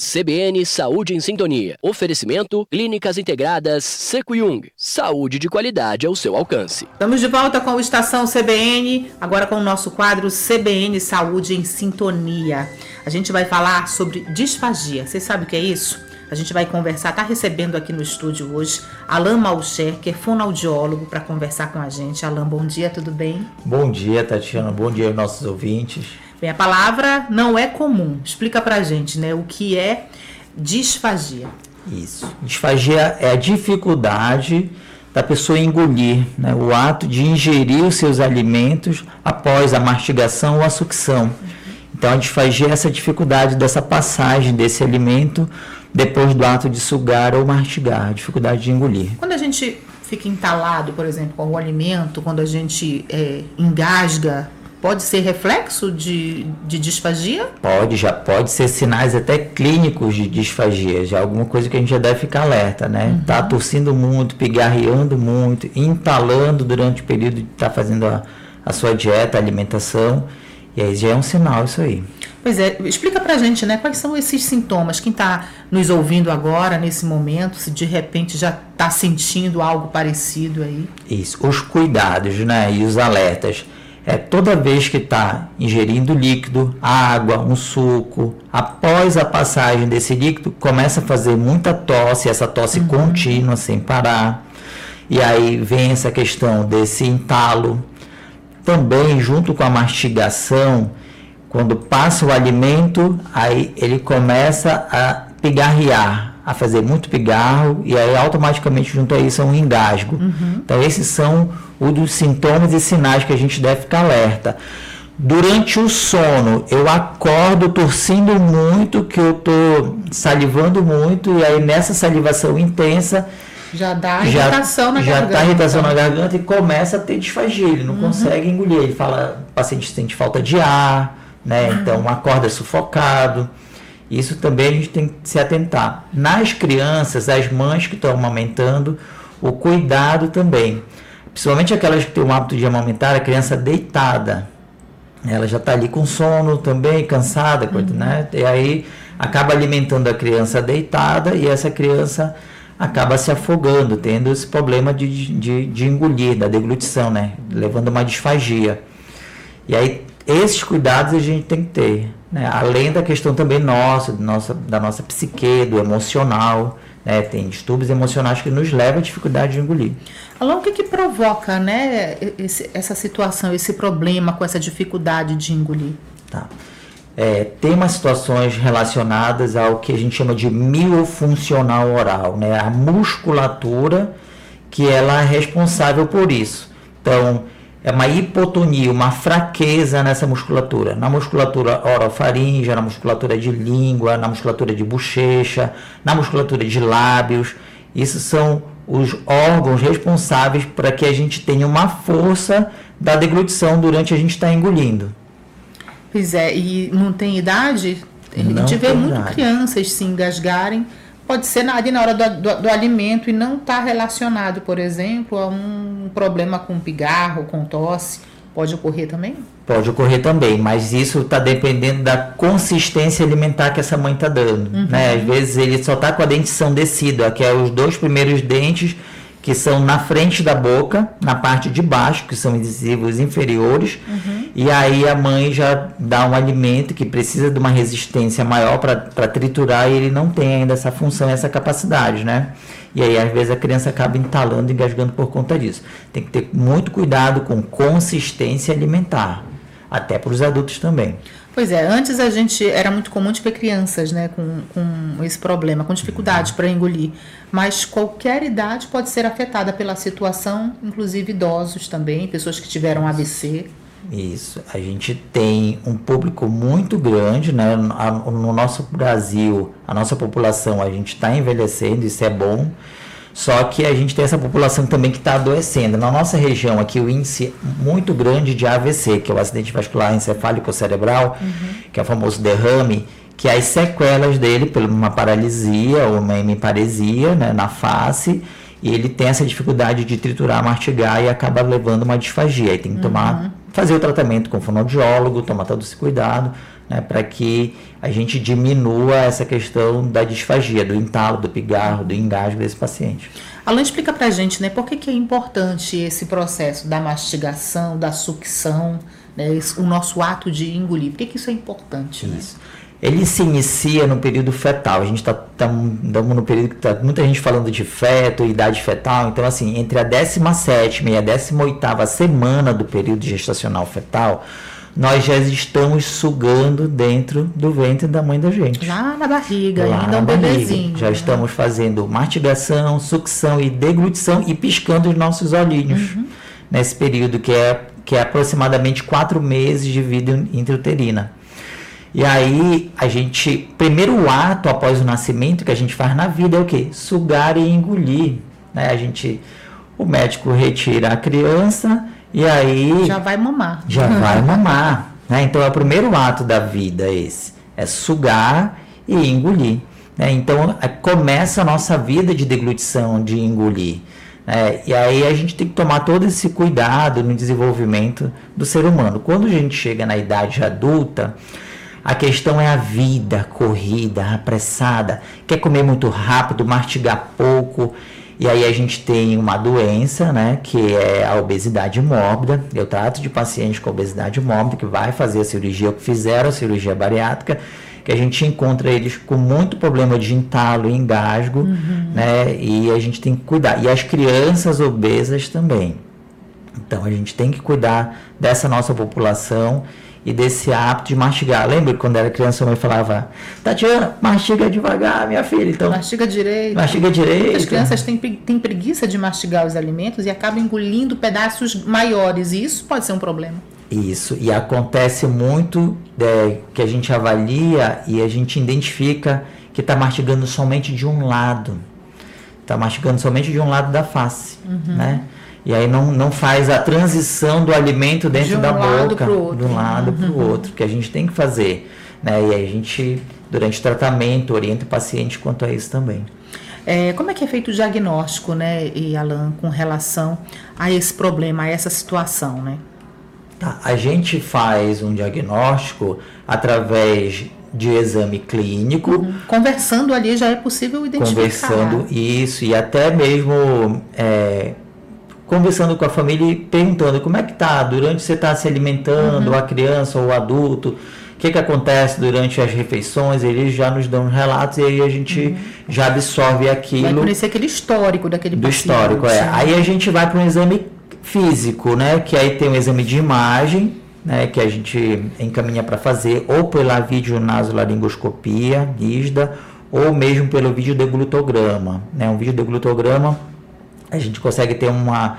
CBN Saúde em Sintonia. Oferecimento Clínicas Integradas Seco Jung. Saúde de qualidade ao seu alcance. Estamos de volta com o Estação CBN, agora com o nosso quadro CBN Saúde em Sintonia. A gente vai falar sobre disfagia. Você sabe o que é isso? A gente vai conversar, está recebendo aqui no estúdio hoje Alain Malcher, que é fonoaudiólogo, para conversar com a gente. Alain, bom dia, tudo bem? Bom dia, Tatiana, bom dia aos nossos ouvintes. Bem, a palavra não é comum. Explica pra gente, né, o que é disfagia. Isso. Disfagia é a dificuldade da pessoa engolir, né, o ato de ingerir os seus alimentos após a mastigação ou a sucção. Então, a disfagia é essa dificuldade dessa passagem desse alimento depois do ato de sugar ou mastigar, a dificuldade de engolir. Quando a gente fica entalado, por exemplo, com o alimento, quando a gente engasga, pode ser reflexo de disfagia? Já pode ser sinais até clínicos de disfagia, já alguma coisa que a gente já deve ficar alerta, né? Tá tossindo muito, pigarreando muito, entalando durante o período de estar fazendo a sua dieta, a alimentação, e aí já é um sinal isso aí. Pois é, explica pra gente, né, quais são esses sintomas, quem tá nos ouvindo agora, nesse momento, se de repente já tá sentindo algo parecido aí. Isso, os cuidados, né, e os alertas. Toda vez que está ingerindo líquido, água, um suco, após a passagem desse líquido, começa a fazer muita tosse, essa tosse contínua, sem parar. E aí vem essa questão desse entalo. Também, junto com a mastigação, quando passa o alimento, aí ele começa a pigarrear, a fazer muito pigarro, e aí automaticamente junto a isso é um engasgo. Então esses são os dos sintomas e sinais que a gente deve ficar alerta. Durante o sono, eu acordo tossindo muito, que eu estou salivando muito, e aí nessa salivação intensa já dá irritação na garganta. Já está irritação na garganta e começa a ter disfagia, ele não consegue engolir, ele fala, o paciente sente falta de ar, né? Então acorda sufocado. Isso também a gente tem que se atentar. Nas crianças, as mães que estão amamentando, o cuidado também. Principalmente aquelas que têm o hábito de amamentar, a criança deitada. Ela já está ali com sono também, cansada, né? E aí acaba alimentando a criança deitada e essa criança acaba se afogando, tendo esse problema de engolir, da deglutição, né? Levando uma disfagia. E aí esses cuidados a gente tem que ter, né? Além da questão também da nossa psique, do emocional, né? Tem distúrbios emocionais que nos levam à dificuldade de engolir. Alô, o que provoca, né, essa situação, esse problema com essa dificuldade de engolir? Tá. Tem umas situações relacionadas ao que a gente chama de miofuncional oral, né? A musculatura que ela é responsável por isso. Então, é uma hipotonia, uma fraqueza nessa musculatura. Na musculatura orofaríngea, na musculatura de língua, na musculatura de bochecha, na musculatura de lábios. Isso são os órgãos responsáveis para que a gente tenha uma força da deglutição durante a gente estar engolindo. Pois é, e não tem idade? A gente vê muito crianças se engasgarem. Pode ser ali na hora do alimento e não está relacionado, por exemplo, a um problema com pigarro, com tosse. Pode ocorrer também? Pode ocorrer também, mas isso está dependendo da consistência alimentar que essa mãe está dando. Né? Às vezes ele só está com a dentição descida, que é os 2 primeiros dentes que são na frente da boca, na parte de baixo, que são incisivos inferiores, e aí a mãe já dá um alimento que precisa de uma resistência maior para triturar e ele não tem ainda essa função, essa capacidade, né? E aí às vezes a criança acaba entalando e engasgando por conta disso. Tem que ter muito cuidado com consistência alimentar, até para os adultos também. Pois é, antes era muito comum de ver crianças, né, com esse problema, com dificuldade para engolir, mas qualquer idade pode ser afetada pela situação, inclusive idosos também, pessoas que tiveram AVC. Isso, a gente tem um público muito grande, né, no nosso Brasil, a nossa população, a gente está envelhecendo, isso é bom. Só que a gente tem essa população também que está adoecendo. Na nossa região aqui, o índice muito grande de AVC, que é o acidente vascular encefálico cerebral, que é o famoso derrame, que as sequelas dele, por uma paralisia ou uma hemiparesia, né, na face, e ele tem essa dificuldade de triturar, mastigar e acaba levando uma disfagia. Aí tem que fazer o tratamento com fonoaudiólogo, tomar todo esse cuidado, né, para que a gente diminua essa questão da disfagia, do entalo, do pigarro, do engasgo desse paciente. Alan, explica pra gente, né, por que é importante esse processo da mastigação, da sucção, né, o nosso ato de engolir? Por que isso é importante? Isso. Né? Ele se inicia no período fetal. A gente estamos no período que está muita gente falando de feto, idade fetal. Então, assim, entre a 17ª e a 18ª semana do período gestacional fetal, nós já estamos sugando dentro do ventre da mãe da gente. Lá na barriga, lá ainda um bebezinho. Já estamos fazendo mastigação, sucção e deglutição e piscando os nossos olhinhos nesse período que é aproximadamente 4 meses de vida intrauterina. E aí, primeiro ato após o nascimento que a gente faz na vida é o quê? Sugar e engolir, né? O médico retira a criança e aí... Já vai mamar. Já vai mamar, né? Então, é o primeiro ato da vida esse, é sugar e engolir, né? Então, começa a nossa vida de deglutição, de engolir. E aí a gente tem que tomar todo esse cuidado no desenvolvimento do ser humano. Quando a gente chega na idade adulta, a questão é a vida corrida, apressada, quer comer muito rápido, mastigar pouco, e aí a gente tem uma doença, né, que é a obesidade mórbida. Eu trato de pacientes com obesidade mórbida que vai fazer a cirurgia, ou que fizeram a cirurgia bariátrica, que a gente encontra eles com muito problema de entalo e engasgo, né, e a gente tem que cuidar. E as crianças obesas também. Então a gente tem que cuidar dessa nossa população e desse hábito de mastigar. Lembra que quando era criança a mãe falava: Tatiana, mastiga devagar, minha filha. Então, mastiga direito. Mastiga direito. As crianças têm preguiça de mastigar os alimentos e acabam engolindo pedaços maiores, e isso pode ser um problema. Isso, e acontece muito que a gente avalia e a gente identifica que está mastigando somente de um lado. Está mastigando somente de um lado da face, né? E aí não faz a transição do alimento dentro da boca, de um lado para o outro, que a gente tem que fazer, né? E aí a gente, durante o tratamento, orienta o paciente quanto a isso também. Como é que é feito o diagnóstico, né, Alan, com relação a esse problema, a essa situação, né? A gente faz um diagnóstico através de exame clínico. Conversando ali já é possível identificar. Conversando, isso, e até mesmo... conversando com a família e perguntando como é que está durante você está se alimentando, a criança ou o adulto, o que acontece durante as refeições. Eles já nos dão relatos e aí a gente já absorve aquilo. Vai conhecer aquele histórico daquele paciente. Do histórico, Aí a gente vai para um exame físico, né? Que aí tem um exame de imagem, né? Que a gente encaminha para fazer ou pela videonasolaringoscopia rígida ou mesmo pelo videodeglutograma, né? Um videodeglutograma a gente consegue ter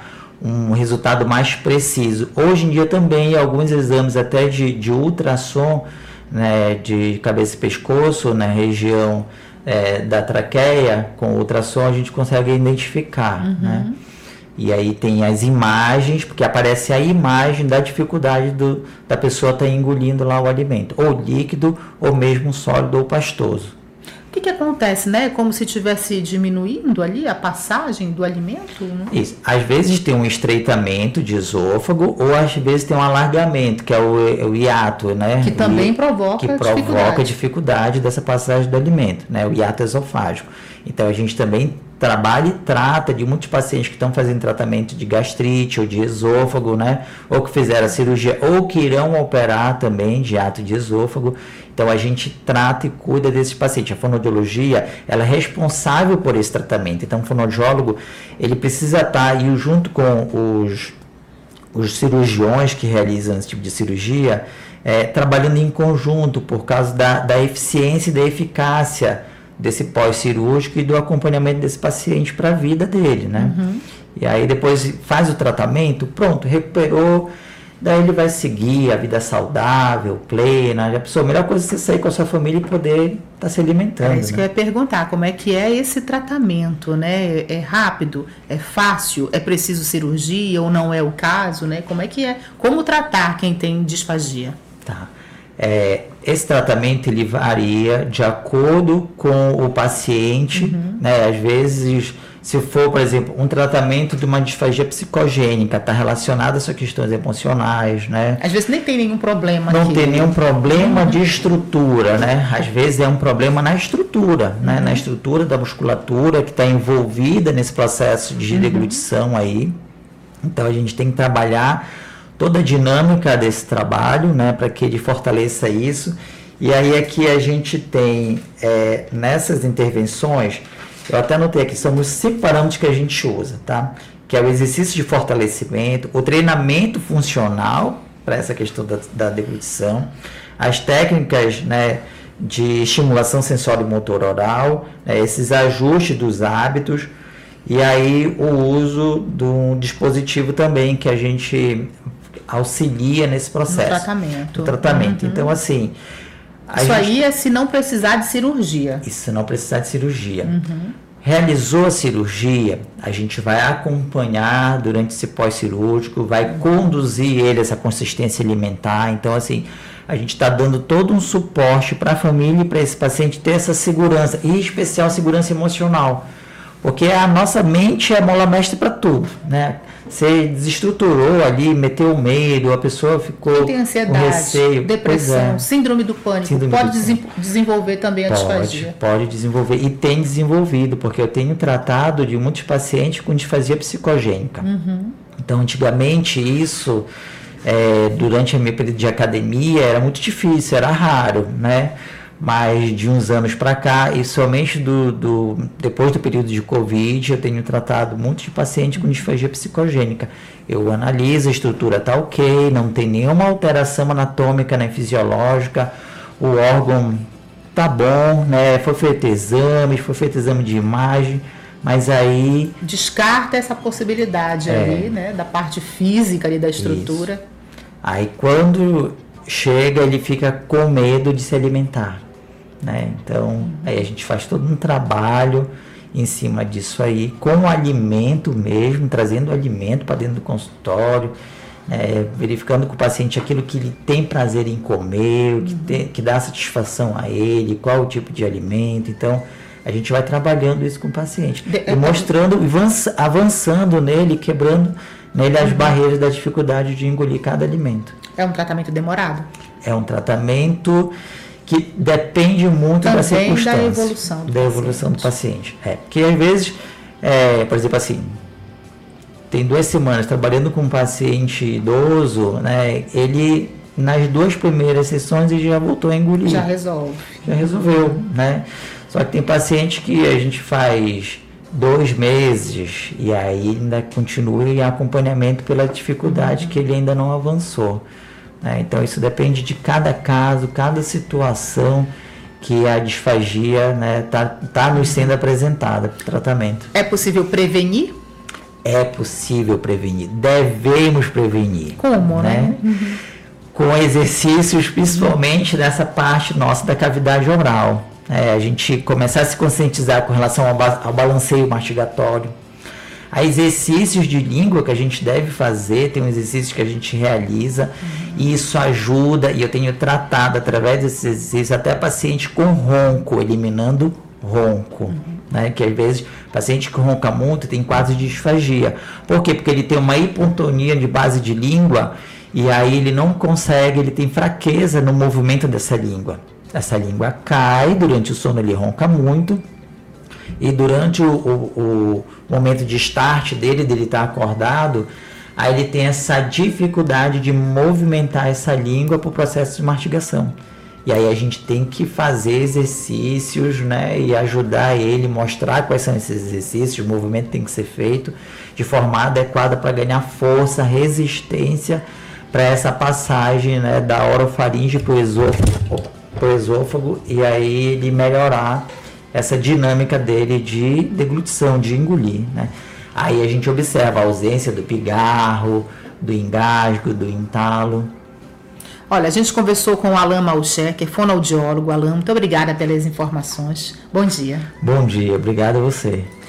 um resultado mais preciso. Hoje em dia também, alguns exames até de ultrassom, né, de cabeça e pescoço, na região da traqueia, com ultrassom a gente consegue identificar, né? E aí tem as imagens, porque aparece a imagem da dificuldade da pessoa estar engolindo lá o alimento, ou líquido, ou mesmo sólido ou pastoso. O que acontece, né? Como se estivesse diminuindo ali a passagem do alimento? Né? Isso. Às vezes tem um estreitamento de esôfago ou às vezes tem um alargamento, que é o hiato, né? Que também provoca dificuldade dessa passagem do alimento, né? O hiato esofágico. Então a gente também trabalha e trata de muitos pacientes que estão fazendo tratamento de gastrite ou de esôfago, né? Ou que fizeram a cirurgia ou que irão operar também de hiato de esôfago. Então a gente trata e cuida desses pacientes. A fonoaudiologia, ela é responsável por esse tratamento. Então o fonoaudiólogo, ele precisa estar aí junto com os cirurgiões que realizam esse tipo de cirurgia, trabalhando em conjunto por causa da eficiência e da eficácia desse pós-cirúrgico e do acompanhamento desse paciente para a vida dele, né? E aí depois faz o tratamento, pronto, recuperou, daí ele vai seguir a vida saudável, plena. A melhor coisa é você sair com a sua família e poder estar se alimentando. É isso, né? Que eu ia perguntar, como é que é esse tratamento, né? É rápido? É fácil? É preciso cirurgia ou não é o caso, né? Como é que é? Como tratar quem tem disfagia? Tá. Esse tratamento ele varia de acordo com o paciente, né? Às vezes Se for, por exemplo, um tratamento de uma disfagia psicogênica, está relacionado a essas questões emocionais, né? Às vezes nem tem nenhum problema Não aqui. tem nenhum problema de estrutura, né? Às vezes é um problema na estrutura, né? Na estrutura da musculatura que está envolvida nesse processo de deglutição aí. Então a gente tem que trabalhar toda a dinâmica desse trabalho, né? Para que ele fortaleça isso. E aí é que a gente tem nessas intervenções, eu até anotei aqui, são os 5 parâmetros que a gente usa, tá? Que é o exercício de fortalecimento, o treinamento funcional para essa questão da deglutição, as técnicas, né, de estimulação sensório motor oral, né, esses ajustes dos hábitos, e aí o uso do dispositivo também que a gente auxilia nesse processo. No tratamento. Então, assim... Isso aí é se não precisar de cirurgia. Isso, se não precisar de cirurgia. Realizou a cirurgia, a gente vai acompanhar durante esse pós-cirúrgico, vai conduzir ele a essa consistência alimentar. Então, assim, a gente está dando todo um suporte para a família e para esse paciente ter essa segurança, e em especial segurança emocional. Porque a nossa mente é mola mestre para tudo, né? Você desestruturou ali, meteu medo, a pessoa ficou tem ansiedade, com receio. depressão, síndrome do pânico. Pode desenvolver também a disfagia. Pode desenvolver, e tem desenvolvido, porque eu tenho tratado de muitos pacientes com disfasia psicogênica. Então, antigamente, isso, durante a minha período de academia, era muito difícil, era raro, né? Mas de uns anos para cá, e somente depois do período de Covid, eu tenho tratado muitos pacientes com disfagia psicogênica. Eu analiso, a estrutura está ok, não tem nenhuma alteração anatômica nem fisiológica, o órgão tá bom, né? Foi feito exame de imagem, mas aí... Descarta essa possibilidade ali, né? Da parte física ali da estrutura. Isso. Aí quando chega, ele fica com medo de se alimentar, né? Então, aí a gente faz todo um trabalho em cima disso aí, com o alimento mesmo, trazendo o alimento para dentro do consultório, verificando com o paciente aquilo que ele tem prazer em comer, que dá satisfação a ele, qual o tipo de alimento. Então, a gente vai trabalhando isso com o paciente, e mostrando, avançando nele, quebrando nele as barreiras da dificuldade de engolir cada alimento. É um tratamento demorado? É um tratamento que depende muito da circunstância. Da evolução do paciente. Porque às vezes, por exemplo assim, tem 2 semanas trabalhando com um paciente idoso, né, ele nas 2 primeiras sessões ele já voltou a engolir. Já resolveu, né? Só que tem paciente que a gente faz 2 meses e aí ainda continua em acompanhamento pela dificuldade que ele ainda não avançou. Então isso depende de cada caso, cada situação que a disfagia tá nos sendo apresentada para o tratamento. É possível prevenir? É possível prevenir, devemos prevenir. Como, né? Com exercícios, principalmente nessa parte nossa da cavidade oral. A gente começar a se conscientizar com relação ao balanceio mastigatório. Há exercícios de língua que a gente deve fazer, tem um exercício que a gente realiza, e isso ajuda, e eu tenho tratado através desses exercícios até paciente com ronco, eliminando ronco, né? Que às vezes o paciente que ronca muito tem quadro de disfagia. Por quê? Porque ele tem uma hipotonia de base de língua, e aí ele não consegue, ele tem fraqueza no movimento dessa língua. Essa língua cai, durante o sono ele ronca muito, e durante o momento de start dele estar acordado, aí ele tem essa dificuldade de movimentar essa língua para o processo de mastigação. E aí a gente tem que fazer exercícios, né, e ajudar ele, mostrar quais são esses exercícios, o movimento tem que ser feito de forma adequada para ganhar força, resistência para essa passagem, né, da orofaringe para o esôfago, e aí ele melhorar essa dinâmica dele de deglutição, de engolir, né? Aí a gente observa a ausência do pigarro, do engasgo, do entalo. Olha, a gente conversou com o Alain Malcher, que é fonoaudiólogo. Alain, muito obrigada pelas informações. Bom dia. Bom dia, obrigado a você.